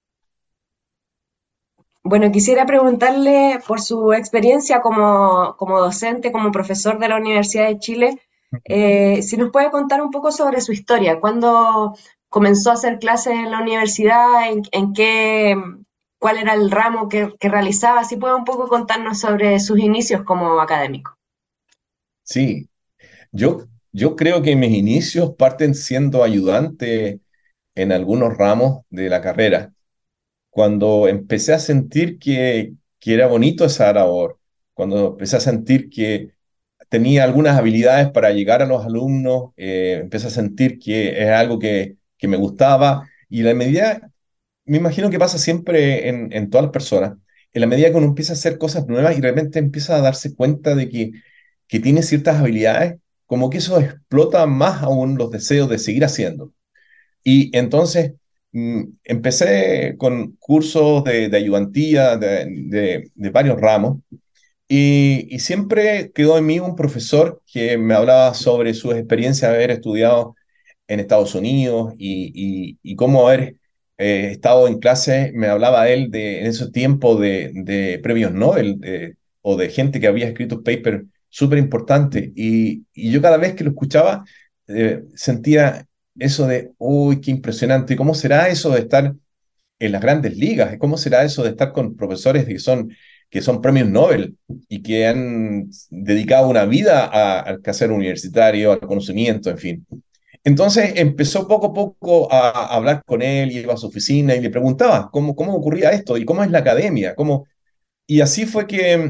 Bueno, quisiera preguntarle por su experiencia como docente, como profesor de la Universidad de Chile, si nos puede contar un poco sobre su historia, cuándo comenzó a hacer clases en la universidad, en qué, cuál era el ramo que realizaba, si puede un poco contarnos sobre sus inicios como académico. Sí, yo creo que mis inicios parten siendo ayudante en algunos ramos de la carrera. Cuando empecé a sentir que era bonito esa labor, cuando empecé a sentir que tenía algunas habilidades para llegar a los alumnos, empecé a sentir que es algo que me gustaba y la medida, me imagino que pasa siempre en todas las personas, en la medida que uno empieza a hacer cosas nuevas y realmente empieza a darse cuenta de que tiene ciertas habilidades, como que eso explota más aún los deseos de seguir haciendo. Y entonces empecé con cursos de ayudantía de varios ramos y siempre quedó en mí un profesor que me hablaba sobre sus experiencias de haber estudiado en Estados Unidos y cómo haber estado en clase. Me hablaba él en ese tiempo de premios Nobel o de gente que había escrito papers súper importante. Y yo cada vez que lo escuchaba, sentía eso de, uy, qué impresionante, ¿cómo será eso de estar en las grandes ligas? ¿Cómo será eso de estar con profesores que son premios Nobel y que han dedicado una vida al quehacer universitario, al conocimiento, en fin? Entonces empezó poco a poco a hablar con él, y iba a su oficina y le preguntaba cómo ocurría esto y cómo es la academia, y así fue que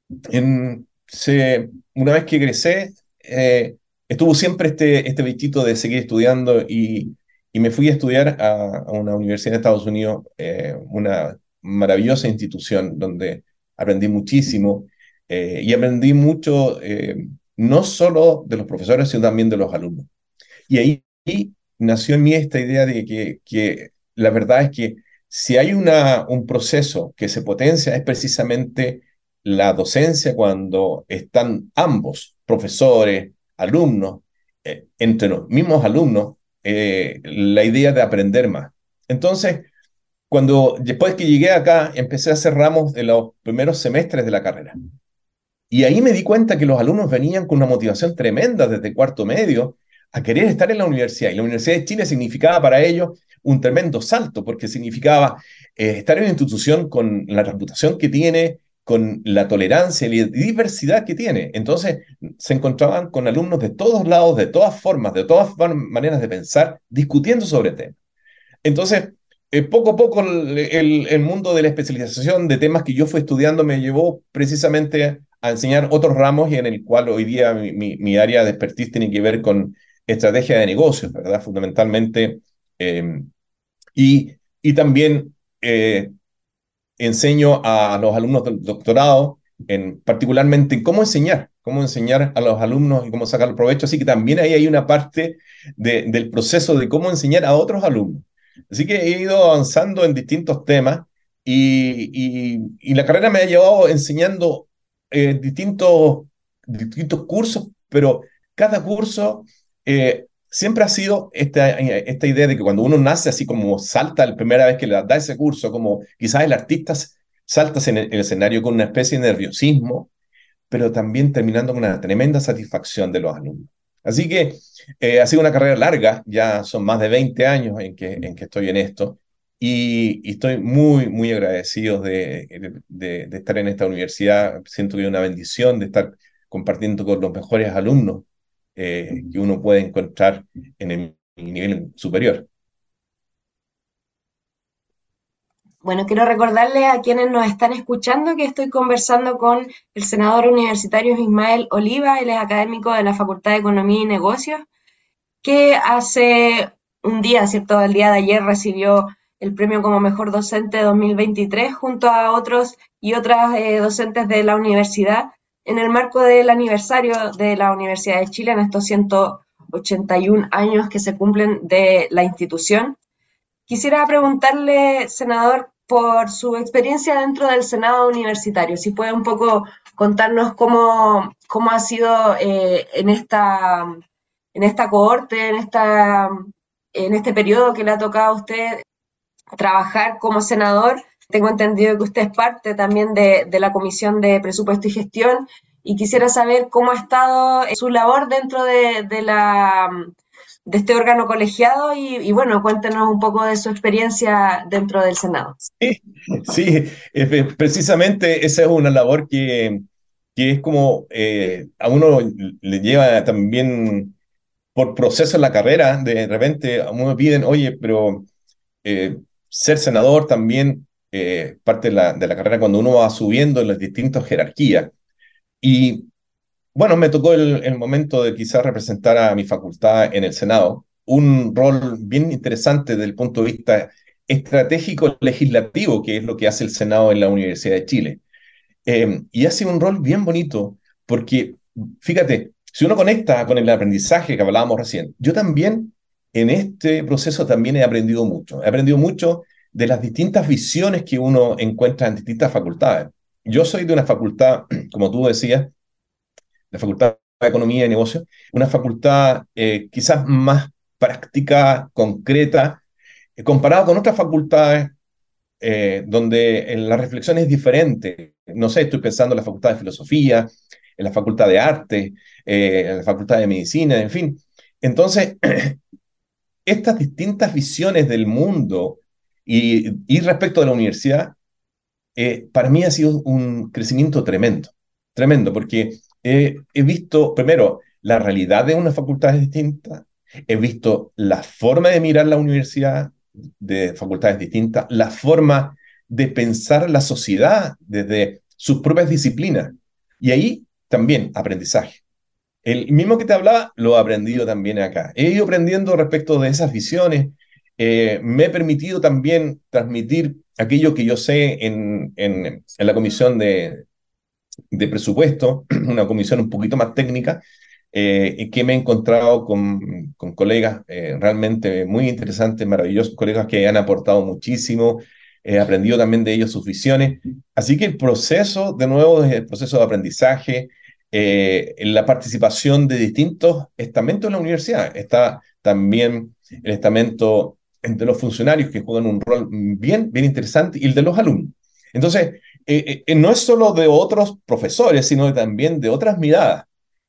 una vez que egresé, estuvo siempre este bichito de seguir estudiando, y me fui a estudiar a una universidad de Estados Unidos, una maravillosa institución donde aprendí muchísimo, y aprendí mucho, no solo de los profesores, sino también de los alumnos. Y ahí nació en mí esta idea de que la verdad es que si hay un proceso que se potencia, es precisamente la docencia, cuando están ambos, profesores, alumnos, entre los mismos alumnos, la idea de aprender más. Entonces, después que llegué acá, empecé a hacer ramos de los primeros semestres de la carrera. Y ahí me di cuenta que los alumnos venían con una motivación tremenda desde cuarto medio a querer estar en la universidad. Y la Universidad de Chile significaba para ellos un tremendo salto, porque significaba estar en una institución con la reputación que tiene, con la tolerancia y la diversidad que tiene. Entonces se encontraban con alumnos de todos lados, de todas formas, de todas maneras de pensar, discutiendo sobre temas. Entonces, poco a poco el mundo de la especialización de temas que yo fui estudiando me llevó precisamente a enseñar otros ramos, y en el cual hoy día mi área de expertise tiene que ver con estrategia de negocios, ¿verdad? Fundamentalmente. eh, y también enseño a los alumnos del doctorado, particularmente en cómo enseñar a los alumnos y cómo sacar provecho. Así que también ahí hay una parte del proceso de cómo enseñar a otros alumnos. Así que he ido avanzando en distintos temas, y la carrera me ha llevado enseñando distintos cursos, pero cada curso siempre ha sido esta idea de que cuando uno nace así como salta la primera vez que le da ese curso, como quizás el artista salta en el escenario con una especie de nerviosismo, pero también terminando con una tremenda satisfacción de los alumnos. Así que ha sido una carrera larga, ya son más de 20 años en que estoy en esto, y estoy muy, muy agradecido de estar en esta universidad. Siento que es una bendición de estar compartiendo con los mejores alumnos que uno puede encontrar en el nivel superior. Bueno, quiero recordarle a quienes nos están escuchando que estoy conversando con el senador universitario Ismael Oliva. Él es académico de la Facultad de Economía y Negocios, que hace un día, ¿cierto? El día de ayer recibió el premio como mejor docente 2023 junto a otros y otras docentes de la universidad en el marco del aniversario de la Universidad de Chile en estos 181 años que se cumplen de la institución. Quisiera preguntarle, senador, por su experiencia dentro del Senado universitario, si puede un poco contarnos cómo ha sido en esta cohorte, en este periodo que le ha tocado a usted trabajar como senador. Tengo entendido que usted es parte también de la Comisión de Presupuesto y Gestión, y quisiera saber cómo ha estado su labor dentro de este órgano colegiado, y bueno, cuéntenos un poco de su experiencia dentro del Senado. Sí, sí, precisamente esa es una labor que es como a uno le lleva también por proceso en la carrera. De repente a uno me piden, oye, pero ser senador también parte de la carrera cuando uno va subiendo en las distintas jerarquías. Y bueno, me tocó el momento de quizás representar a mi facultad en el Senado, un rol bien interesante desde el punto de vista estratégico legislativo, que es lo que hace el Senado en la Universidad de Chile. Y ha sido un rol bien bonito, porque fíjate, si uno conecta con el aprendizaje que hablábamos recién, yo también en este proceso también he aprendido mucho. He aprendido mucho de las distintas visiones que uno encuentra en distintas facultades. Yo soy de una facultad, como tú decías, la Facultad de Economía y Negocios, una facultad quizás más práctica, concreta, comparado con otras facultades donde la reflexión es diferente. No sé, estoy pensando en la Facultad de Filosofía, en la Facultad de Arte, en la Facultad de Medicina, en fin. Entonces, estas distintas visiones del mundo y respecto a la universidad, para mí ha sido un crecimiento tremendo, tremendo, porque he visto, primero, la realidad de unas facultades distintas, he visto la forma de mirar la universidad de facultades distintas, la forma de pensar la sociedad desde sus propias disciplinas, y ahí también aprendizaje. El mismo que te hablaba, lo he aprendido también acá. He ido aprendiendo respecto de esas visiones. Me he permitido también transmitir aquello que yo sé en la comisión de presupuesto, una comisión un poquito más técnica, y que me he encontrado con colegas realmente muy interesantes, maravillosos, colegas que han aportado muchísimo. He aprendido también de ellos sus visiones. Así que el proceso, de nuevo, es el proceso de aprendizaje, en la participación de distintos estamentos en la universidad. Está también el estamento de los funcionarios que juegan un rol bien, bien interesante y el de los alumnos. Entonces, no es solo de otros profesores, sino también de otras miradas.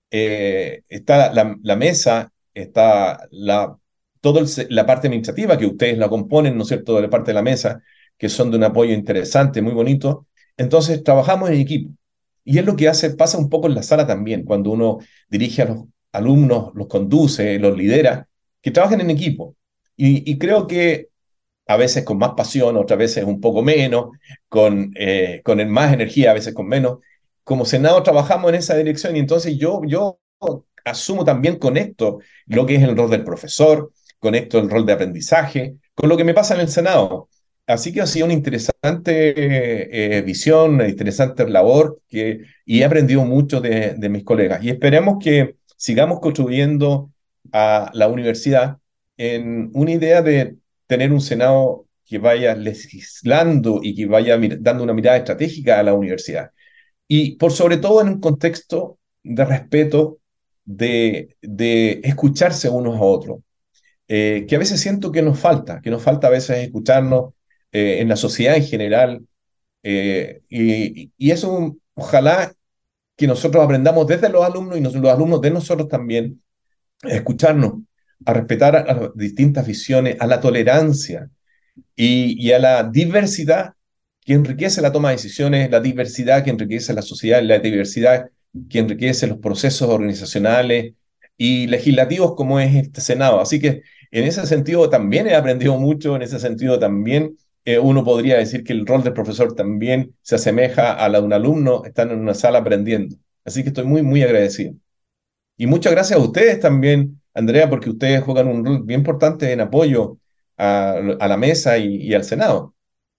Está la mesa, está toda la parte administrativa que ustedes la componen, ¿no es cierto?, de la parte de la mesa, que son de un apoyo interesante, muy bonito. Entonces, trabajamos en equipo. Y es lo que pasa un poco en la sala también, cuando uno dirige a los alumnos, los conduce, los lidera, que trabajen en equipo. Y creo que a veces con más pasión, otras veces un poco menos, con más energía, a veces con menos. Como Senado trabajamos en esa dirección y entonces yo asumo también, conecto lo que es el rol del profesor, conecto el rol de aprendizaje con lo que me pasa en el Senado. Así que ha sido una interesante visión, una interesante labor y he aprendido mucho de mis colegas. Y esperemos que sigamos construyendo a la universidad en una idea de tener un Senado que vaya legislando y que vaya dando una mirada estratégica a la universidad. Y por sobre todo en un contexto de respeto, de escucharse unos a otros, que a veces siento que nos falta a veces escucharnos en la sociedad en general, y eso ojalá que nosotros aprendamos desde los alumnos y los alumnos de nosotros también, a escucharnos, a respetar a las distintas visiones, a la tolerancia y a la diversidad que enriquece la toma de decisiones, la diversidad que enriquece la sociedad, la diversidad que enriquece los procesos organizacionales y legislativos como es este Senado. Así que en ese sentido también he aprendido mucho, en ese sentido también uno podría decir que el rol del profesor también se asemeja a la de un alumno, están en una sala aprendiendo. Así que estoy muy, muy agradecido. Y muchas gracias a ustedes también, Andrea, porque ustedes juegan un rol bien importante en apoyo a la mesa y al Senado.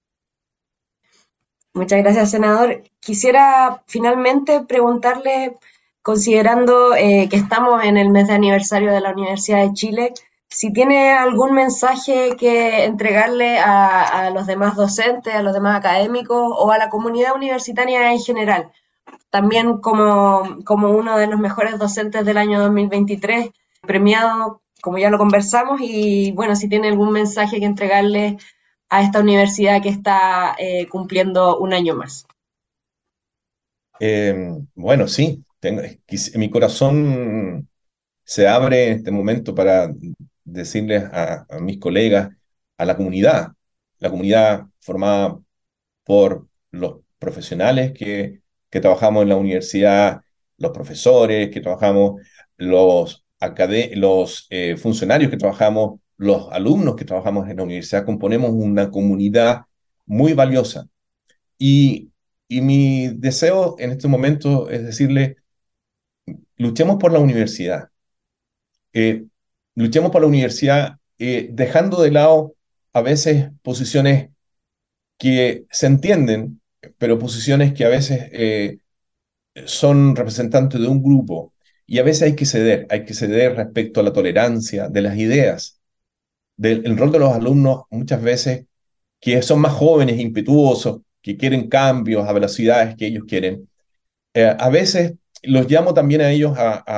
Muchas gracias, senador. Quisiera finalmente preguntarle, considerando que estamos en el mes de aniversario de la Universidad de Chile, si tiene algún mensaje que entregarle a los demás docentes, a los demás académicos o a la comunidad universitaria en general. También como uno de los mejores docentes del año 2023, premiado, como ya lo conversamos, y bueno, si tiene algún mensaje que entregarle a esta universidad que está cumpliendo un año más. Bueno, sí, mi corazón se abre en este momento para decirles a mis colegas, a la comunidad formada por los profesionales que trabajamos en la universidad, los profesores que trabajamos, los funcionarios que trabajamos, los alumnos que trabajamos en la universidad, componemos una comunidad muy valiosa. Y, y mi deseo en este momento es decirle, luchemos por la universidad. Eh, Luchemos por la universidad, dejando de lado a veces posiciones que se entienden, pero posiciones que a veces son representantes de un grupo y a veces hay que ceder respecto a la tolerancia de las ideas, del rol de los alumnos muchas veces que son más jóvenes, impetuosos, que quieren cambios a velocidades que ellos quieren. A veces los llamo también a ellos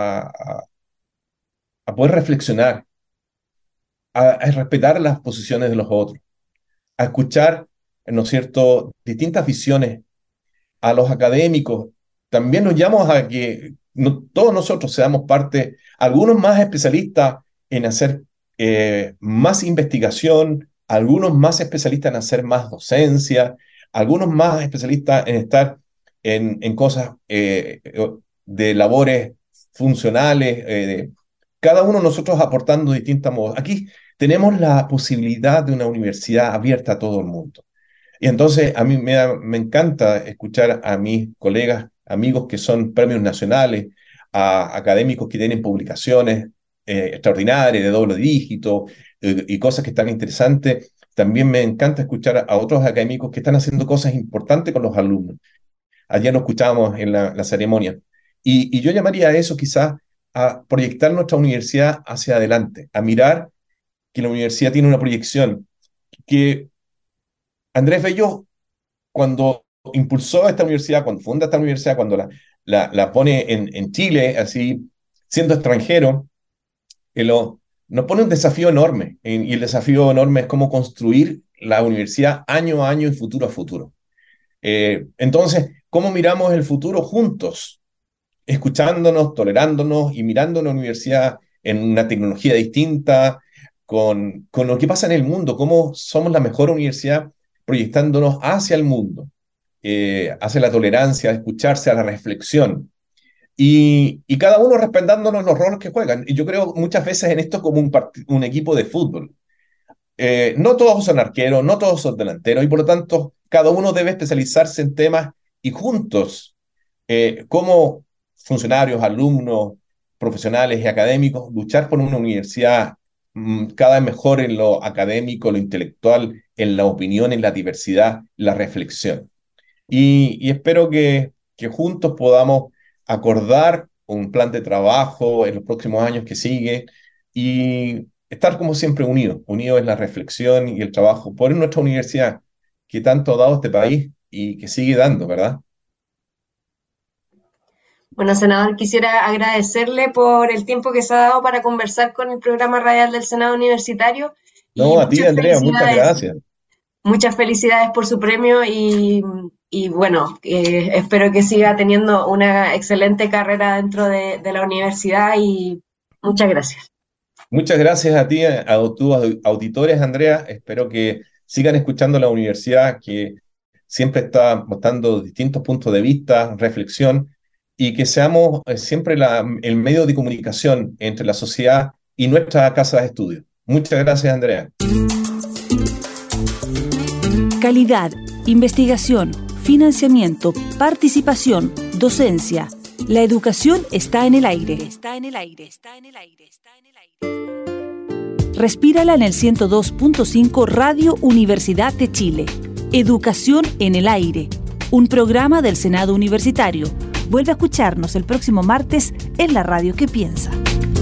a poder reflexionar, a respetar las posiciones de los otros, a escuchar, ¿no es cierto?, distintas visiones, a los académicos también nos llama a que todos nosotros seamos parte, algunos más especialistas en hacer más investigación, algunos más especialistas en hacer más docencia, algunos más especialistas en estar en cosas de labores funcionales, cada uno de nosotros aportando de distintos modos. Aquí tenemos la posibilidad de una universidad abierta a todo el mundo. Y entonces a mí me encanta escuchar a mis colegas, amigos que son premios nacionales, a académicos que tienen publicaciones extraordinarias de doble dígito y cosas que están interesantes. También me encanta escuchar a otros académicos que están haciendo cosas importantes con los alumnos. Ayer lo escuchábamos en la ceremonia. Y yo llamaría a eso quizás a proyectar nuestra universidad hacia adelante, a mirar que la universidad tiene una proyección, que Andrés Bello, cuando impulsó esta universidad, cuando funda esta universidad, cuando la pone en Chile, así, siendo extranjero, nos pone un desafío enorme. Y el desafío enorme es cómo construir la universidad año a año y futuro a futuro. Entonces, ¿cómo miramos el futuro juntos? Escuchándonos, tolerándonos y mirando la universidad en una tecnología distinta, con lo que pasa en el mundo, cómo somos la mejor universidad proyectándonos hacia el mundo, hacia la tolerancia, a escucharse, a la reflexión, y cada uno respetándonos los roles que juegan. Y yo creo muchas veces en esto como un equipo de fútbol. No todos son arqueros, no todos son delanteros, y por lo tanto cada uno debe especializarse en temas y juntos, como funcionarios, alumnos, profesionales y académicos, luchar por una universidad cada vez mejor en lo académico, lo intelectual, en la opinión, en la diversidad, la reflexión. Y espero que juntos podamos acordar un plan de trabajo en los próximos años que siguen y estar como siempre unidos en la reflexión y el trabajo por nuestra universidad que tanto ha dado este país y que sigue dando, ¿verdad? Bueno, senador, quisiera agradecerle por el tiempo que se ha dado para conversar con el programa radial del Senado Universitario. No, a ti, Andrea, muchas gracias. Muchas felicidades por su premio y bueno, espero que siga teniendo una excelente carrera dentro de la universidad y muchas gracias. Muchas gracias a ti, a tus auditores, Andrea. Espero que sigan escuchando la universidad, que siempre está mostrando distintos puntos de vista, reflexión, y que seamos siempre el medio de comunicación entre la sociedad y nuestra casa de estudio. Muchas gracias, Andrea. Calidad, investigación, financiamiento, participación, docencia. La educación está en el aire. Está en el aire, está en el aire, está en el aire. Respírala en el 102.5 Radio Universidad de Chile. Educación en el aire. Un programa del Senado Universitario. Vuelve a escucharnos el próximo martes en la radio que piensa.